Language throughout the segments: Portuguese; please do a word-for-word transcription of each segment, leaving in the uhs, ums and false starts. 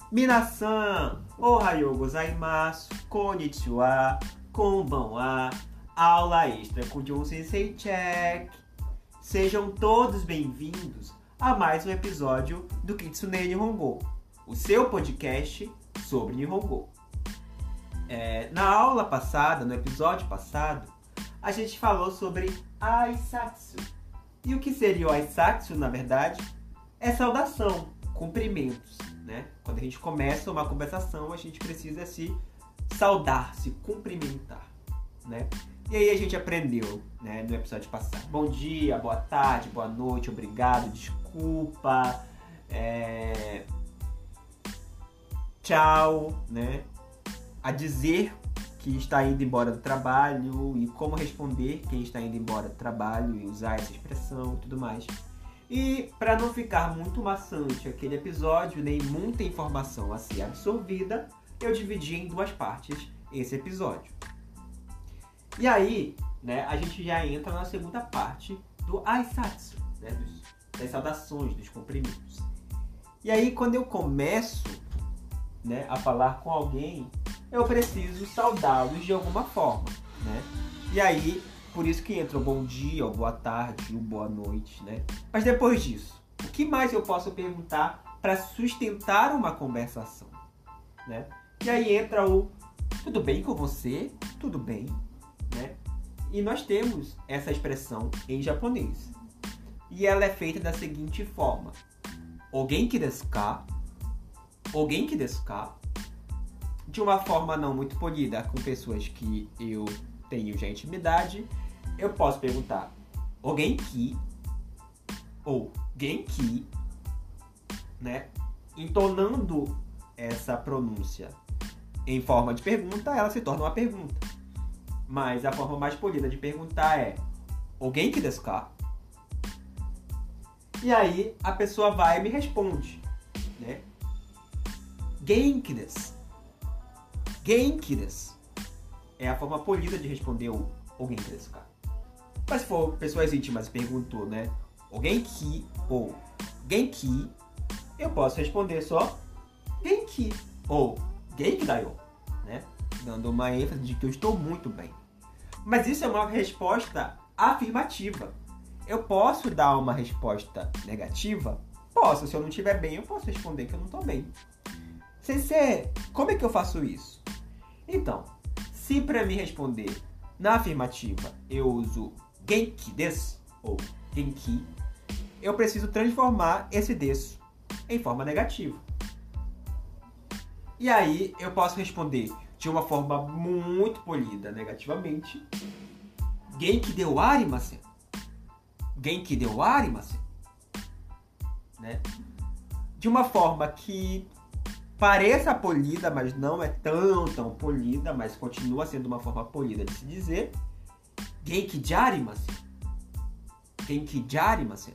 Minasan, ohayou gozaimasu, konnichiwa, konbanwa, aula extra com John Sensei Check. Sejam todos bem-vindos a mais um episódio do Kitsune Nihongo, o seu podcast sobre Nihongo. É, na aula passada, no episódio passado, a gente falou sobre Aisatsu. E o que seria o Aisatsu, na verdade, é saudação, cumprimentos, né? Quando a gente começa uma conversação, a gente precisa se saudar, se cumprimentar, né? E aí a gente aprendeu, né, no episódio passado. Bom dia, boa tarde, boa noite, obrigado, desculpa, é... tchau, né? A dizer que está indo embora do trabalho e como responder quem está indo embora do trabalho e usar essa expressão e tudo mais. E para não ficar muito maçante aquele episódio, nem muita informação a ser absorvida, eu dividi em duas partes esse episódio. E aí, né, a gente já entra na segunda parte do Aisatsu, né, dos, das saudações, dos cumprimentos. E aí, quando eu começo, né, a falar com alguém, eu preciso saudá-los de alguma forma, né? E aí, por isso que entra o bom dia, o boa tarde, o boa noite, né? Mas depois disso, o que mais eu posso perguntar para sustentar uma conversação, né? E aí entra o tudo bem com você? Tudo bem, né? E nós temos essa expressão em japonês. E ela é feita da seguinte forma: o genki desu ka? O genki desu ka? De uma forma não muito polida, com pessoas que eu tenho já intimidade, eu posso perguntar o genki ou genki, né? Entonando essa pronúncia em forma de pergunta, ela se torna uma pergunta. Mas a forma mais polida de perguntar é o genki desu ka? E aí a pessoa vai e me responde, né? Genki desu. Genki desu é a forma polida de responder o, o genki desu ka. Mas se for pessoas íntimas e perguntou, né, o genki ou genki, eu posso responder só genki ou genki da yo, né, dando uma ênfase de que eu estou muito bem. Mas isso é uma resposta afirmativa. Eu posso dar uma resposta negativa? Posso. Se eu não estiver bem, eu posso responder que eu não estou bem. Sensei, como é que eu faço isso? Então, se para me responder na afirmativa eu uso genki desu ou genki, eu preciso transformar esse desu em forma negativa. E aí eu posso responder de uma forma muito polida negativamente: genki de wa arimasen. Genki de wa arimasen. Né? De uma forma que pareça polida, mas não é tão, tão polida, mas continua sendo uma forma polida de se dizer genki de arimasen. Genki de arimasen.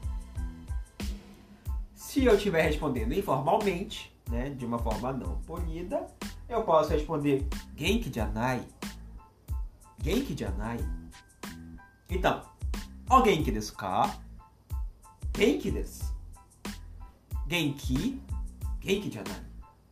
Se eu estiver respondendo informalmente, né, de uma forma não polida, eu posso responder genki janai. Genki janai. Então, o genki desu ka? Genki desu. Genki? Genki janai.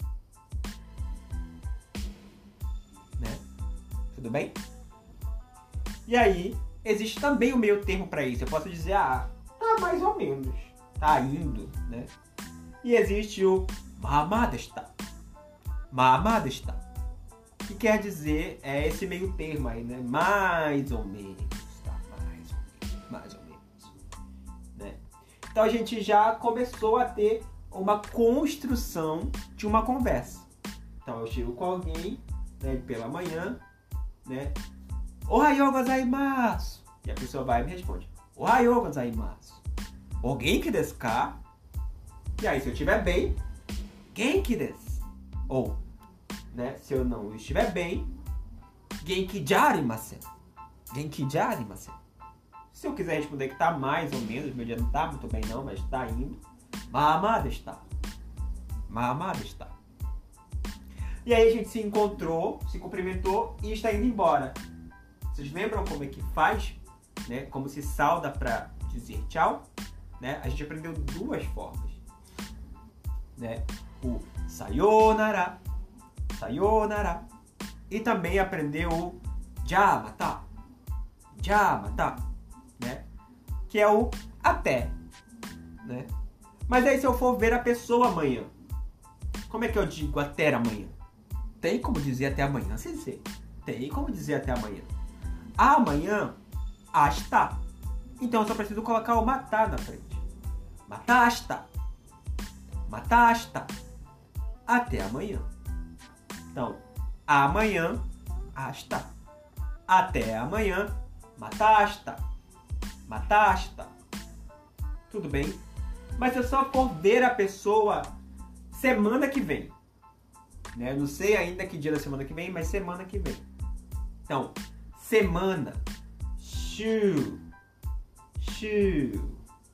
Né? Tudo bem? E aí, existe também o meio termo para isso. Eu posso dizer, ah, tá mais ou menos, tá indo, né? E existe o mama deshita. Mama deshita. Que quer dizer, é esse meio termo aí, né? Mais ou menos, tá? Mais ou menos, mais ou menos. Né? Então a gente já começou a ter uma construção de uma conversa. Então eu chego com alguém, né, pela manhã, né? Ohayou gozaimasu. E a pessoa vai e me responde: ohayou gozaimasu. O genki desu ka? E aí, se eu estiver bem, genki desu. Ou, né, se eu não estiver bem, genki de arimasen. Genki de arimasen. Se eu quiser responder que tá mais ou menos, meu dia não tá muito bem não, mas tá indo, mama deshita. Mama deshita. E aí a gente se encontrou, se cumprimentou e está indo embora. Vocês lembram como é que faz, né? Como se sauda para dizer tchau, né? A gente aprendeu duas formas, né? O sayonara, sayonara. E também aprender o já mata, já mata, né? Que é o até, né? Mas aí se eu for ver a pessoa amanhã, como é que eu digo até amanhã? Tem como dizer até amanhã, sem dizer. Tem como dizer até amanhã. Amanhã, hasta. Então eu só preciso colocar o matar na frente. Matasta. Matasta. Até amanhã. Então, amanhã, hasta. Até amanhã, matasta. Matasta. Tudo bem? Mas se eu só for ver a pessoa semana que vem, né? Eu não sei ainda que dia da semana que vem, mas semana que vem. Então, semana. Shu. Shu.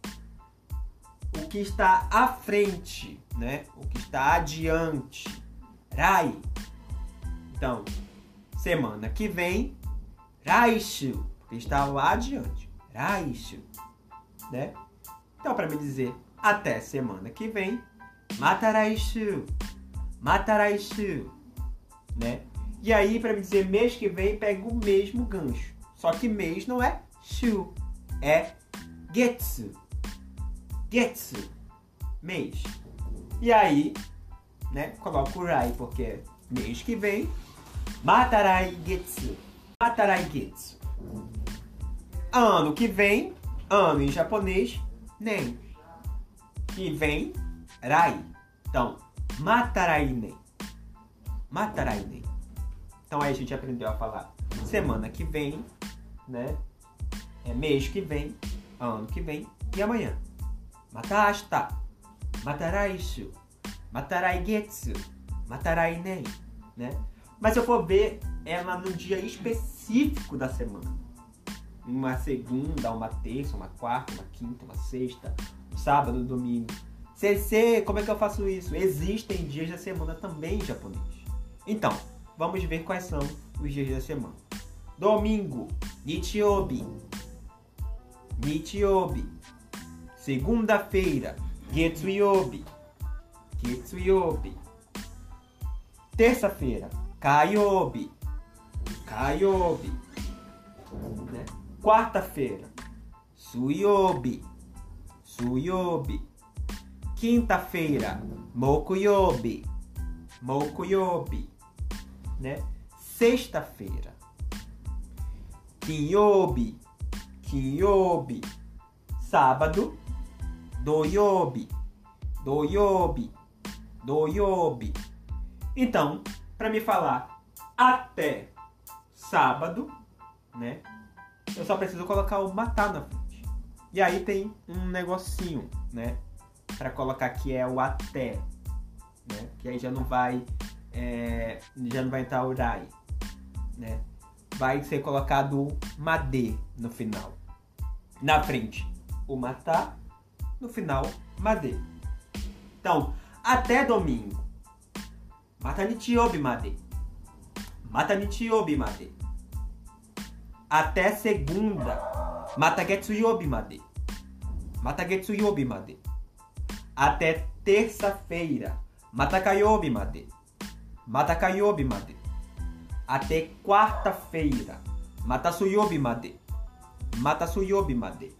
O que está à frente, né? O que está adiante. Rai. Então, semana que vem, raishu, porque está lá adiante. Raishu, né? Então, para me dizer até semana que vem, mataraishu, mataraishu, né? E aí, para me dizer mês que vem, pego o mesmo gancho. Só que mês não é shu, é getsu. Getsu, mês. E aí, né, coloco o rai, porque é mês que vem, matarai getsu, matarai getsu. Ano que vem, ano em japonês, nen. Que vem, rai. Então, matarai nen. Matarai nen. Então aí a gente aprendeu a falar semana que vem, né? É mês que vem, ano que vem e amanhã. Matasta, mataraishu, matarai getsu, matarai nen, né? Mas se eu for ver ela no dia específico da semana, uma segunda, uma terça, uma quarta, uma quinta, uma sexta, um sábado, um domingo. Sensei, como é que eu faço isso? Existem dias da semana também em japonês. Então, vamos ver quais são os dias da semana. Domingo, nichiobi. Nichiobi. Segunda-feira, getsuyobi. Getsuyobi. Terça-feira, kaiobi. Kaiobi. Né? Quarta-feira, suyobi. Suyobi. Quinta-feira, mokuyobi. Mokuyobi. Né? Sexta-feira, kinyobi. Kinyobi. Sábado, doyobi. Doyobi. Doyobi. Então, para me falar até sábado, né? Eu só preciso colocar o matar na frente. E aí tem um negocinho, né? Para colocar que é o até, né? Que aí já não vai, é, já não vai entrar o rai, né? Vai ser colocado o made no final. Na frente, o matar. No final, made. Então, até domingo. Mata nichiobi made. Mata nichiobi made. Até segunda. Mata getsuyobi made. Mata getsuyobi made. Até terça-feira. Mata kayobi made. Mata kayobi made. Até quarta-feira. Mata suyobi made. Mata suyobi made.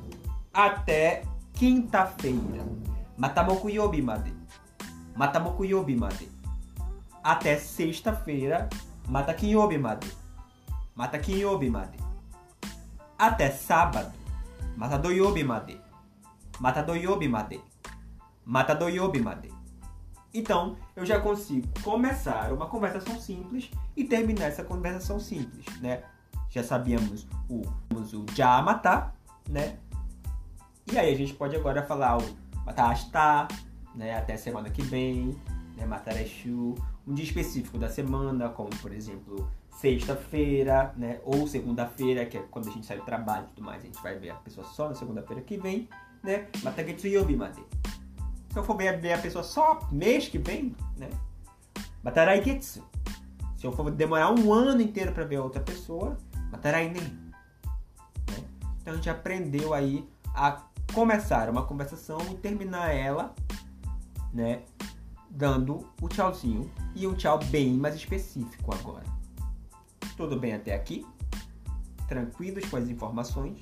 Até quinta-feira. Mata mokuyobi made. Mata mokuyobi made. Até sexta-feira. Mata kinyobi made. Mata kinyobi made. Até sábado. Mata doyobi made. Mata doyobi made. Mata doyobi made. Então, eu já consigo começar uma conversação simples e terminar essa conversação simples, né? Já sabíamos o, o já matar, né? E aí a gente pode agora falar o matar hasta, né? Até semana que vem, né? Matareshu, um dia específico da semana, como por exemplo sexta-feira, né? Ou segunda-feira, que é quando a gente sai do trabalho e tudo mais, a gente vai ver a pessoa só na segunda-feira que vem, né? Matagetsuyobi made. Se eu for ver a pessoa só mês que vem, né? Matarai getsu. Se eu for demorar um ano inteiro para ver a outra pessoa, matarai nen. Né? Então a gente aprendeu aí a começar uma conversação e terminar ela, né? dando o tchauzinho e um tchau bem mais específico agora. Tudo bem até aqui? Tranquilos com as informações?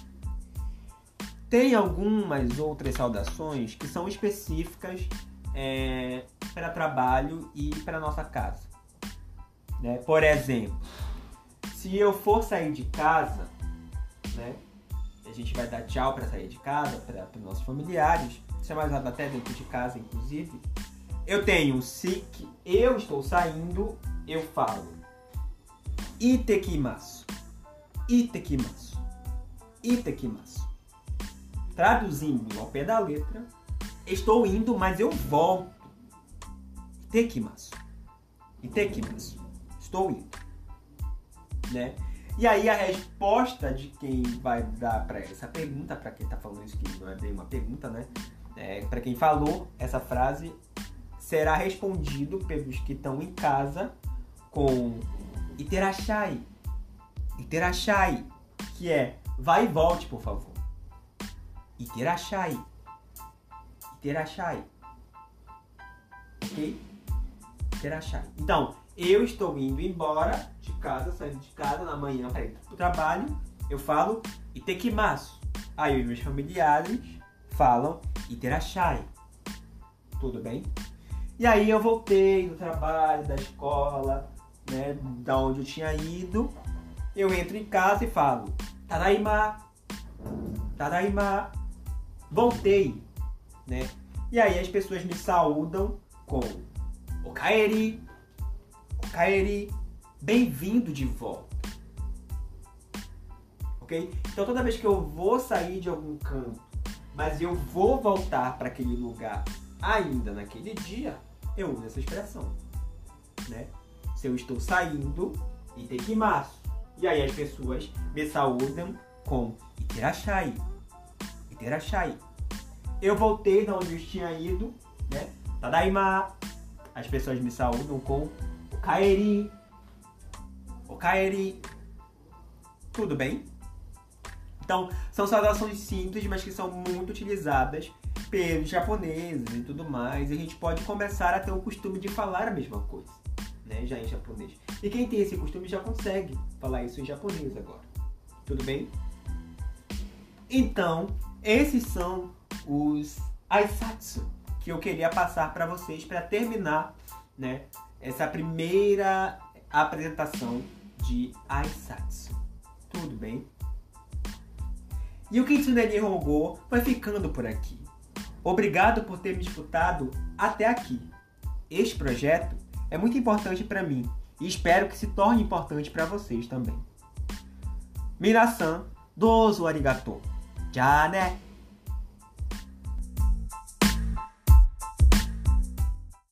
Tem algumas outras saudações que são específicas é, para trabalho e para nossa casa. Né? Por exemplo, se eu for sair de casa, né, a gente vai dar tchau para sair de casa, para os nossos familiares, isso é mais usado até dentro de casa, inclusive. Eu tenho, se eu estou saindo, eu falo itekimasu, itekimasu, itekimasu. Traduzindo ao pé da letra, estou indo, mas eu volto. Itekimasu, itekimasu, estou indo. Né? E aí a resposta de quem vai dar para essa pergunta, para quem está falando isso, que não é bem uma pergunta, né? É, para quem falou essa frase, será respondido pelos que estão em casa com iterashai, iterashai, que é vai e volte, por favor. Iterashai, iterashai, ok? Iterashai. Então, eu estou indo embora de casa, saindo de casa na manhã para ir para o trabalho, eu falo itekimasu. Aí os meus familiares falam iterashai. Tudo bem? E aí eu voltei do trabalho, da escola, né, da onde eu tinha ido. Eu entro em casa e falo tadaima, tadaima, voltei, né? E aí as pessoas me saudam com okaeri, okaeri, bem-vindo de volta. Ok? Então toda vez que eu vou sair de algum canto, mas eu vou voltar para aquele lugar ainda naquele dia, eu uso essa expressão, né? Se eu estou saindo, itekimasu. E aí as pessoas me saudam com iterashai, iterashai. Eu voltei de onde eu tinha ido, né? Tadaima. As pessoas me saudam com okaeri, okaeri. Tudo bem? Então, são saudações simples, mas que são muito utilizadas pelos japoneses e tudo mais. E a gente pode começar a ter o costume de falar a mesma coisa, né, já em japonês. E quem tem esse costume já consegue falar isso em japonês agora. Tudo bem? Então, esses são os aisatsu que eu queria passar para vocês para terminar, né, essa primeira apresentação de aisatsu. Tudo bem? E o Kitsune Nihongo vai ficando por aqui. Obrigado por ter me escutado até aqui. Este projeto é muito importante para mim e espero que se torne importante para vocês também. Minasan, dozo arigatou. Já né?